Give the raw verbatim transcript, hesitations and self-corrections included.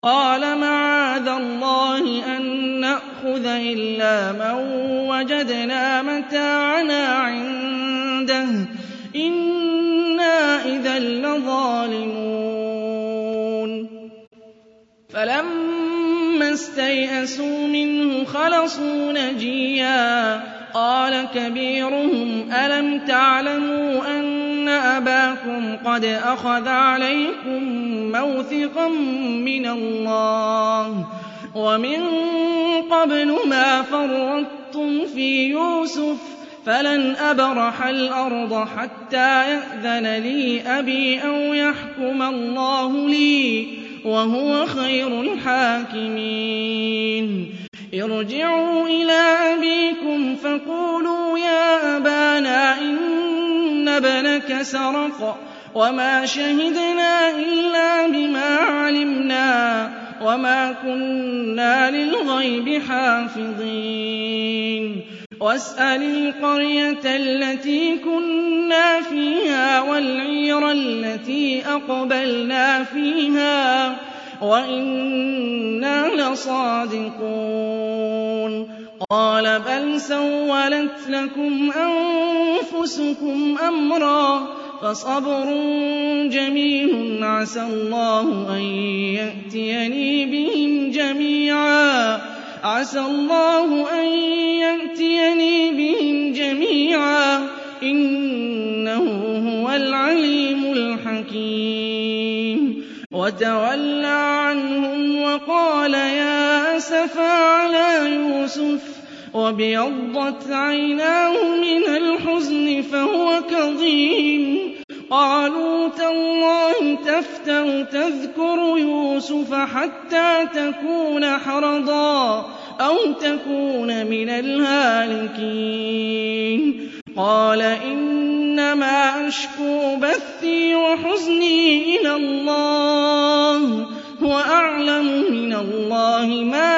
قَالَ مَعَاذَ اللَّهِ أَن نَّأْخُذَ إِلَّا مَن وَجَدْنَا مَتَاعَنَا عِندَهُ إِنَّا إِذًا لَّظَالِمُونَ فَلَمَّا اسْتَيْأَسُوا مِنْهُ خَلَصُوا نَجِيًّا قَالَ كَبِيرُهُمْ أَلَمْ تَعْلَمُوا أَنَّ أَبَاكُمْ قَدْ أَخَذَ عَلَيْكُم مَّوْثِقًا مِّنَ اللَّهِ وَمِن قَبْلُ مَا فَرَّطتُمْ فِي يُوسُفَ فَلَنْ أَبْرَحَ الْأَرْضَ حَتَّىٰ يَأْذَنَ لِي أَبِي أَوْ يَحْكُمَ اللَّهُ لِي وَهُوَ خَيْرُ الْحَاكِمِينَ ارْجِعُوا إِلَىٰ أَبِيكُمْ فَقُولُوا يَا أَبَانَا إِنَّ ابْنَكَ سَرَقَ وَمَا شَهِدْنَا إِلَّا بِمَا عَلِمْنَا وَمَا كُنَّا لِلْغَيْبِ حَافِظِينَ وَاسْأَلِ الْقَرْيَةَ الَّتِي كُنَّا فِيهَا وَالْعِيرَ الَّتِي أَقْبَلْنَا فِيهَا وَإِنَّا لَصَادِقُونَ قَالَ بَلْ سَوَّلَتْ لَكُمْ أَنفُسُكُمْ أَمْرًا فَصَبْرٌ جَمِيلٌ عَسَى اللَّهُ أَن يَأْتِيَنِي بِهِمْ جَمِيعًا عَسَى اللَّهُ أَن يَأْتِيَنِي بِهِمْ جَمِيعًا إِنَّهُ هُوَ الْعَلِيمُ الْحَكِيمُ وَتَوَلَّىٰ عَنْهُمْ وَقَالَ يَا أَسَفَىٰ عَلَىٰ يُوسُفَ وَابْيَضَّتْ عَيْنَاهُ مِنَ الْحُزْنِ فَهُوَ كَظِيمٌ قَالُوا تَاللَّهِ تَفْتَأُ تَذْكُرُ يُوسُفَ حَتَّىٰ تَكُونَ حَرَضًا أَوْ تَكُونَ مِنَ الْهَالِكِينَ قَالَ إِنَّمَا أَشْكُو بَثِّي وَحُزْنِي إِلَى اللَّهِ هُوَ أَعْلَمُ مِنَ اللَّهِ مَا